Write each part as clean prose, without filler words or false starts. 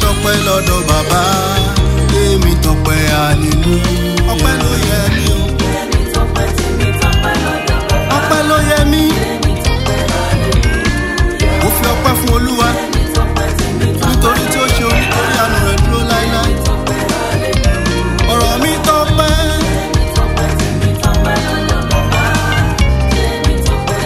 tọpẹ́ lọ́dọ̀ bàbá, èmi tọpẹ́ hallelujah. Ọpẹ́ ló yẹ mí o. Èmi tọpẹ́ tèmi tọpẹ́ lọ́dọ̀ bàbá. Ọpẹ́ ló yẹ mí. Èmi tọpẹ́ hallelujah. Mo fi ọpẹ́ fún Olúwa. Èmi tọpẹ́ tèmi tọpẹ́ Nítorí tí ó ṣe orí torí àánú rẹ̀ dúró láíláí. Èmi tọpẹ́ hallelujah. Ọ̀rọ̀ mi tọpẹ́. Èmi tọpẹ́ tèmi tọpẹ́ lọ́dọ̀ bàbá. Èmi tọpẹ́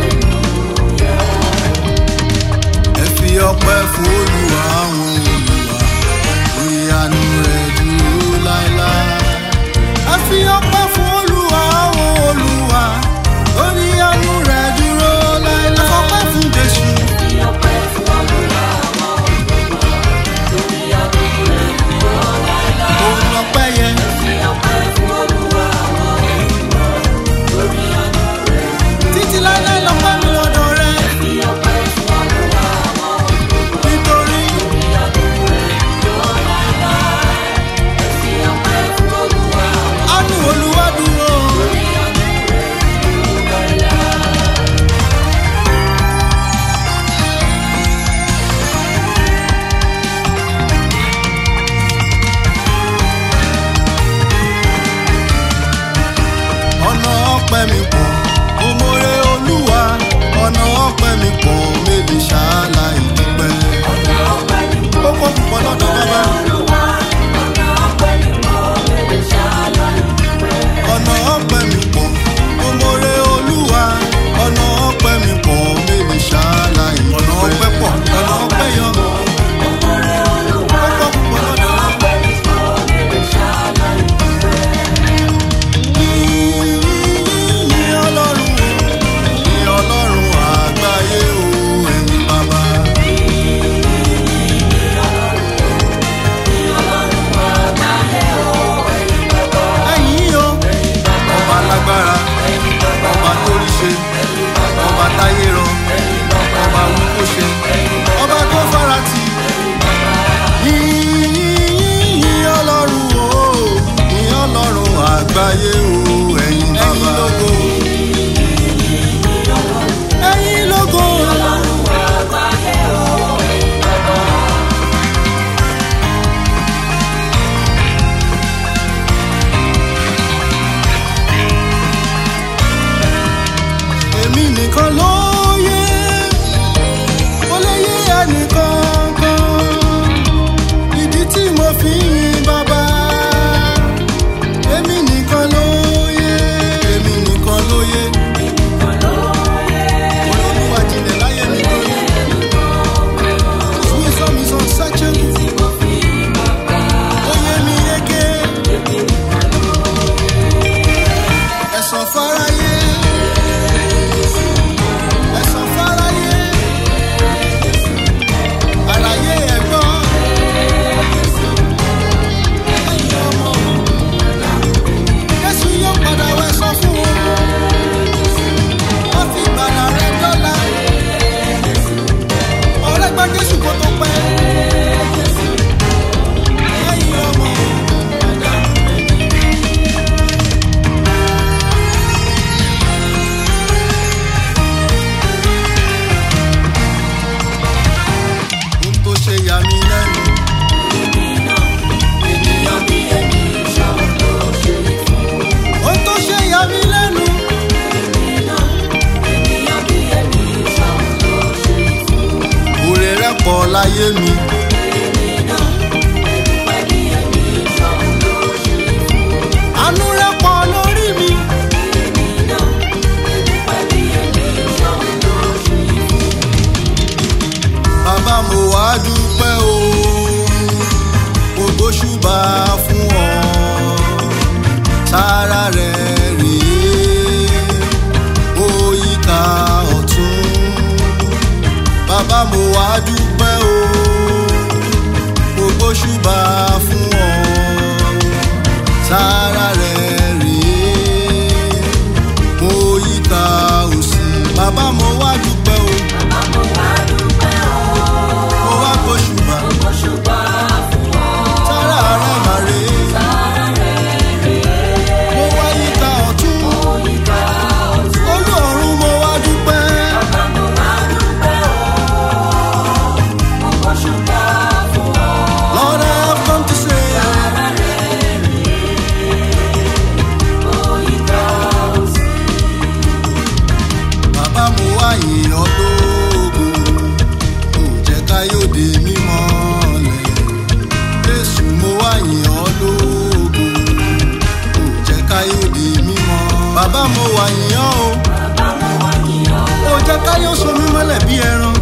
hallelujah. Ẹ fi ọpẹ́ fún Olúwa àwọn Olúwa, torí àánú rẹ̀ dúró láíláí. Ẹ fi ọpẹ́ fún Olúwa àwọn Olúwa, torí àánú rẹ̀ dúró láíláí. Ẹ fọpẹ́ fún Jésù. Fi ọpẹ́ fún Olúwa àwọn Olúwa, torí àánú rẹ̀ dúró láéláé. Òun lọpẹ́ yẹ. Fi ọpẹ́ fún Olúwa àwọn Olúwa, torí àánú rẹ̀ dúró. Títí láíláí lọpẹ́ mi lọ́dọ̀ rẹ̀. Fi ọpẹ́ fún Olúwa àwọn Olúwa, Nítorí torí àánú rẹ̀ dúró láéláé. Fi ọpẹ́ fún Olúwa àwọn àánú Olúwa dúró. torí àánú rẹ̀ dúró láéláé. Ọ̀nà ọpẹ́ mi pọ̀, mo mọ̀rẹ́ Olúwa. Ọ̀nà ọpẹ́ mi pọ̀, méjì ṣáláì dúpẹ́. Ọ̀nà ọpẹ́ ni mo Ó pọ̀ púpọ̀ lọ́dọ̀ bàbá. Olúwa, ọ̀nà ọpẹ́ ni mo lè ṣàlàyé dúpẹ́. Ọ̀nà ọpẹ́ mi pọ̀, mo mọ̀rẹ́ Olúwa. Ọ̀nà ọpẹ́ mi pọ̀, méjì ṣáláì dúpẹ́. Ọ̀nà ọpẹ́ pọ̀, ọ̀nà ọpẹ́ yọ. Ọmọrẹ Olúwa, Ó pọ̀ púpọ̀ ọ̀nà lọ́dọ̀ bàbá. ọpẹ́ ni mo lè ṣàlàyé dúpẹ́. Ní Ọlọ́run o, ní Ọlọ́run àgbáyé o, ẹ̀yin bàbá. Ẹ̀yin o, ọba lágbára, ọba torí ṣe, ọba táyé rọ, ọba wúkú ṣe, ọba tó farati. Yìn Ọlọ́run o, yìn Ọlọ́run àgbáyé o, ẹ̀yin bàbá. Ẹ̀yin lógo. Èmi nìkan ló yé, kò lè yé ẹnìkan kan. Ìdí tí mo fi ń yin bàbá. Èmi nìkan ló yé, èmi nìkan ló yé. Olúwa jìnlẹ̀ láyé mi gan ni. His wisdom is unsearchable. Ó yé mi yéké. Ẹ̀san fáráyé. Ẹ̀san fáráyé. Àlàyé ẹ̀gbọ́n. Ẹ̀yin ọmọ. Jésù yóò padà wẹ̀san fún wọn. Wọ́n fi ìgbàlà rẹ̀ dọ́là. Ọ̀rẹ́ gba Jésù kó tó pẹ́. Ẹ̀yin ọmọ. Ohun tó ṣe yà mí lẹ́nu. Ènìyàn bí èmi ṣàwọn ló ṣe fún. Ohun tó ṣe yà mí lẹ́nu. Ènìyàn bí èmi ṣàwọn ló ṣe fún. Òrè rẹ̀ pọ̀ láyé mi. Àánú rẹ̀ pọ̀ lórí mi. Bàbá mo wá dúpẹ́ o, mo gbóṣùbà fún ọ. Sára rẹ̀ rèé, ó yíká ọ̀tún. Bàbá mo wá dúpẹ́ o, mo gbóṣùbà fún ọ. Sára rẹ̀ rèé, ó yíká òsì. Bàbá mo wá dúpẹ́ o, mo wá gbóṣùbà. Sára rẹ̀ mà rèé, mo wá yíká ọ̀tún. Olú ọ̀run mo wá dúpẹ́. Bàbá mo wá dúpẹ́ o, mo gbóṣùbà fún ọ. yìn ọ́ lógo, ò jẹ́ káyọ̀dé mi mọ́lẹ̀. Jésù mo wá yìn ọ́ lógo, ò jẹ́ káyọ̀dé mi mọ́. Bàbá mo wá yìn ọ́ o, ò jẹ́ káyọ̀ so mi mọ́lẹ̀ bí ẹran.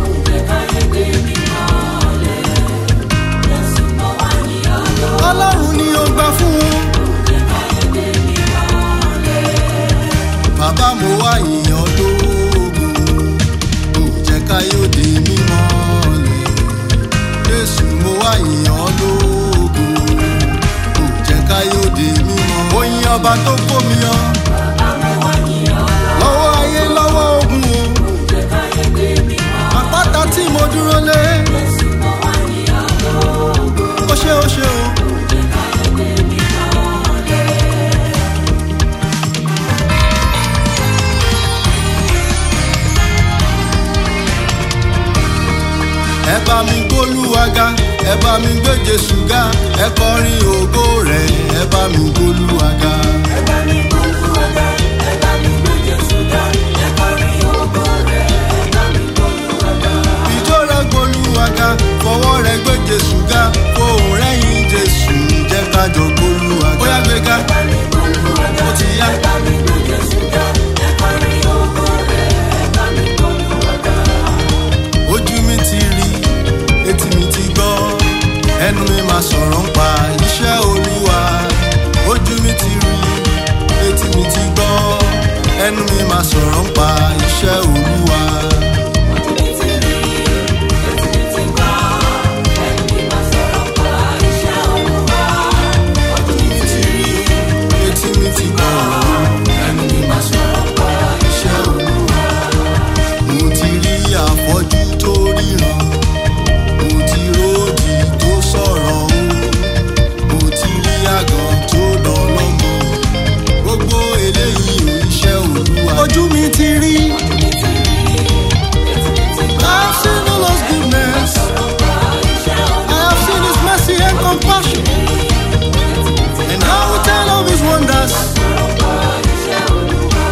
Ọlọ́run ni ó gbà fún wọn. Bàbá mo wá yìn ọ́ lógo, ò jẹ́ káyọ̀dé mi mọ́lẹ̀. Jésù mo wá yìn ọ́ lógo, ò jẹ́ káyọ̀dé mi mọ́. Oyin ọba tó kó mi yọ lọ́wọ́ ayé lọ́wọ́ ogun o, àpáta tí mo dúró lé. Ó ṣé ó ṣé o. Ẹ bá mi gbólúwa ga, ẹ bá mi gbé Jésù ga, ẹ kọrin ògo rẹ̀, ẹ bá mi gbólúwa ga. Ẹ bá mi gbólúwa ga, ẹ bá mi gbé Jésù ga, ẹ kọrin ògo rẹ̀, ẹ bá mi gbólúwa ga. Ìjó rẹ̀ gbólúwa ga, fọwọ́ rẹ̀ gbé Jésù ga, fohùn rẹ̀ yìn Jésù, jẹ́ ká jọ gbólúwa ga. Bóyá gbé ga, Ẹ bá mi gbólúwa ga, ó ti yá. ẹ bá mi gbé Jésù ga, ẹ kọrin ògo rẹ̀, ẹ bá mi gbólúwa ga. Ojú mi ti rí, etí mi ti gbọ́, ẹnu mi máa sọ̀rọ̀ ń pa iṣẹ́ Olúwa. Ojú mi ti rí, etí mi ti gbọ́, ẹnu mi máa sọ̀rọ̀ ń pa iṣẹ́ Olúwa. Ojú mi ti rí, etí mi ti gbọ́, ẹnu mi máa sọ̀rọ̀ pa iṣẹ́ Olúwa. Ojú mi ti rí, Etí mi ti gbọ́, ẹnu mi máa sọ̀rọ̀ pa iṣẹ́ Olúwa. Mo ti rí àfọ́jú tó ríran, mo ti ródì tó sọ̀rọ̀ o, mo ti rí àgàn tó dọlọ́mọ, gbogbo eléyìí ò iṣẹ́ Olúwa. Ojú mi ti rí, ojú mi ti rí, etí mi ti gbọ́, I've seen the Lord's goodness, sọ̀rọ̀ pa iṣẹ́ Olúwa. I have seen His mercy and compassion, and I will tell of His wonders. Sọ̀rọ̀ pa iṣẹ́ Olúwa.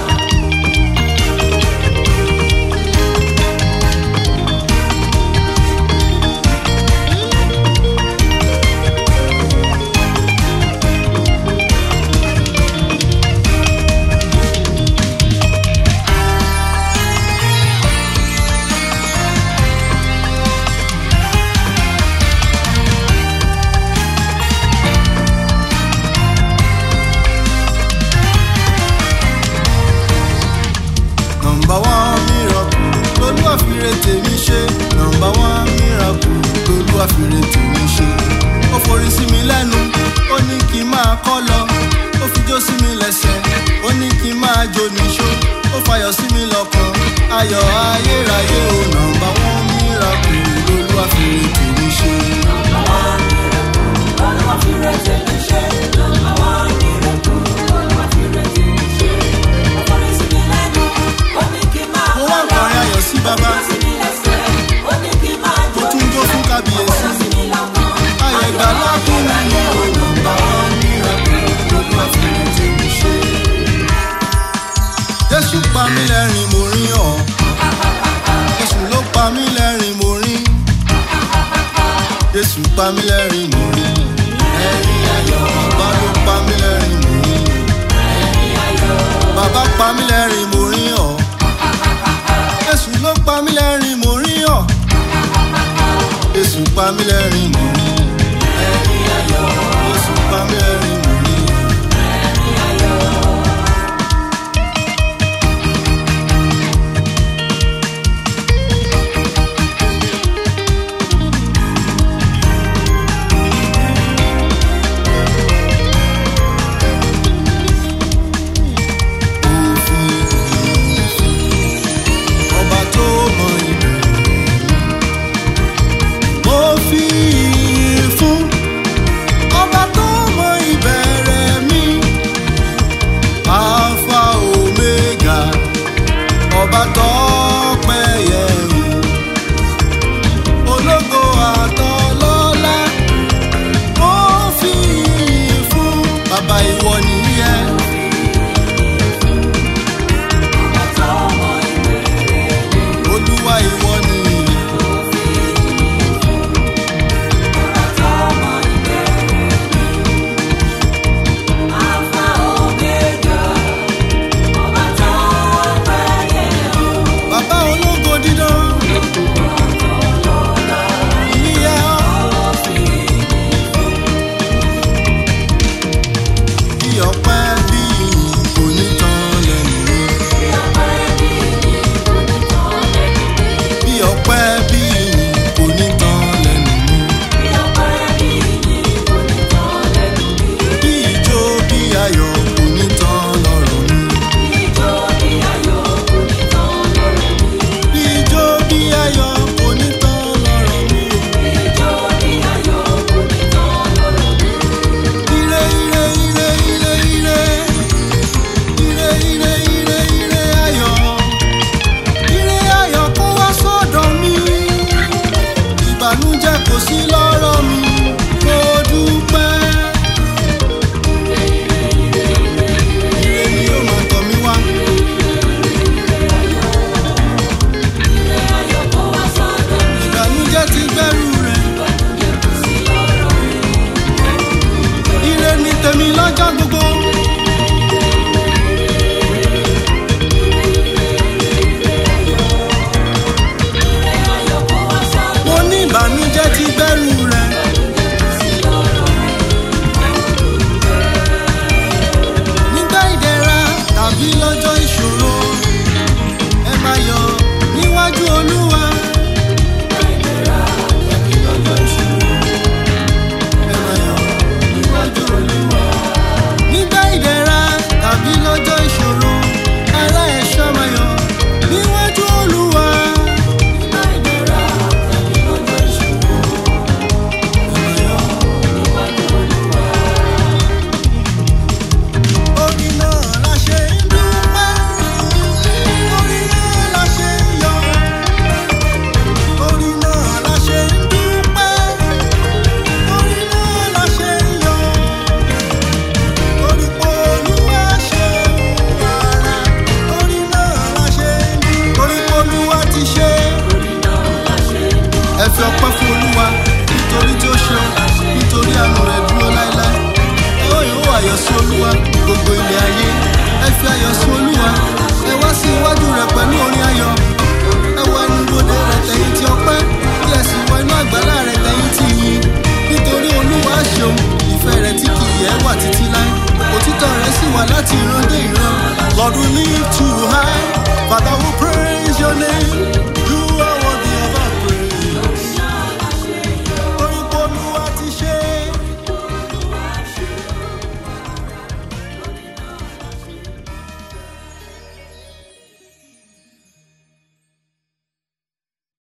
Number one miracle, l'Olúwa fìre tèmi ṣe. Number one miracle, l'Olúwa fìre tèmi ṣe. Ó forí sí mi lẹ́nu, ó ní kí n máa kọ́ lọ. Ó fijó sí mi lẹ́sẹ̀, ó ní kí n máa jó níṣó. Ó fayọ̀ sí mi lọ́kàn, ayọ̀ ayérayé o. Number one miracle, l'Olúwa fìre tèmi ṣe. Olúwa fìre tèmi ṣe, number one miracle, Olúwa fìre tèmi ṣe. Ó forí sí mi lẹ́nu, ó ní kí n máa Mo wá ń kọrin ayọ̀ sí bàbá, kọ́ sí mi lẹ́sẹ̀, ó ní kí n máa mo jó tún jó fún ó kábíyèsí. sí mi lọ́kàn. Ayọ̀ ìgbàlà kún mi o. Number one miracle, l'Olúwa fìre tèmi ṣe. Jésù pa mí lẹ́rìn mo rí ọ́, Jésù ló pa mí lẹ́rìn mo rí, Jésù pa mí lẹ́rìn mo rí, ẹ̀rín ayọ̀. Bàbá ló pa mí lẹ́rìn mo rí, bàbá pa mí lẹ́rìn mo rí ọ́, Jésù ló pa mí lẹ́rìn mo rí ọ́, Jésù pa mí lẹ́rìn mo rí.